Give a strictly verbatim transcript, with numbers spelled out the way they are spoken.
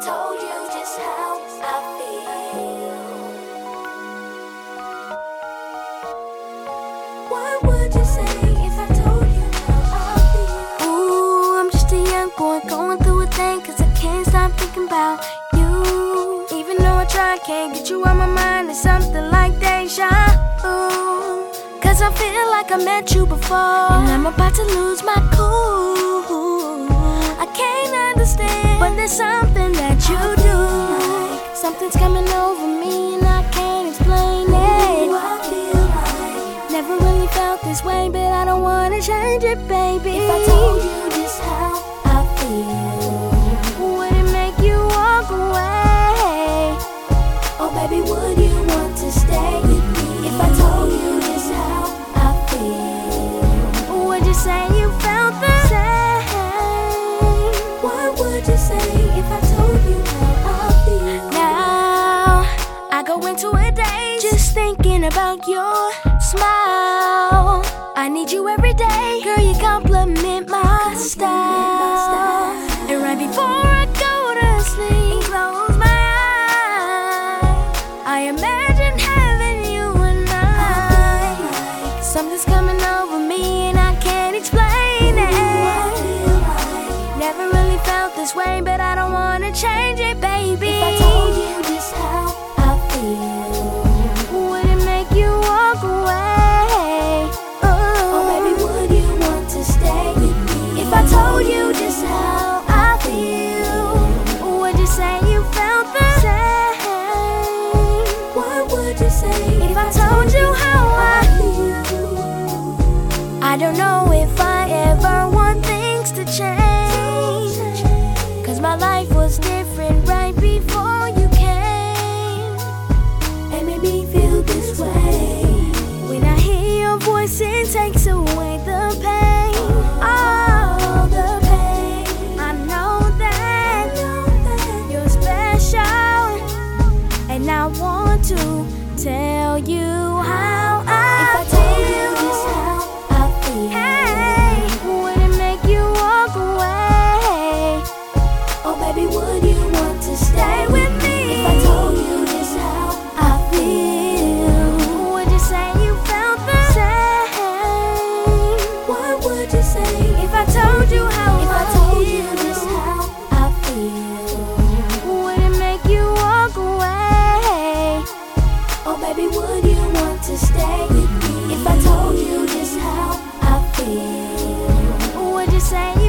told you just how I feel, what would you say if I told you how I feel? Ooh, I'm just a young boy going through a thing, cause I can't stop thinking about you. Even though I try, I can't get you out my mind. It's something like deja vu, cause I feel like I met you before, and I'm about to lose my cool. I can't understand, but there's something that you do. Something's coming over me and I can't explain it. Ooh, I feel like never really felt this way, but I don't wanna change it, baby. if I told you just how I feel, would it make you walk away? oh baby, would you want to stay with me? If I told you just how I feel, Would you say you felt the same? what would you say if I told you how I feel? Now I go into a day just thinking about your smile. I need you every day, girl, you compliment my style. And right before I go to sleep and close my eyes, I imagine having you and I. Something's coming over me and I can't explain it. Never really felt this way, but I don't wanna change it, baby. If I told you just how I feel, would it make you walk away? oh baby, would you want to stay with me? If I told you just how I feel, Would you say you felt the same? what would you say If I told you how I feel? I don't know if I ever want things to change, cause my life was different right before you came. And made me feel this way. When I hear your voice, it takes away the pain. Oh, the pain. I know that you're special, and I want to tell you how I If I feel. told you just how I feel, Hey, would it make you walk away? oh baby, would you want to stay with me? If I told you just how I feel, Would you say you felt the same? what would you say If I told you how if I I told you feel? just how I feel? Would it make you walk away? Oh baby, would you want to stay with me? If I told you just how I feel, Would you say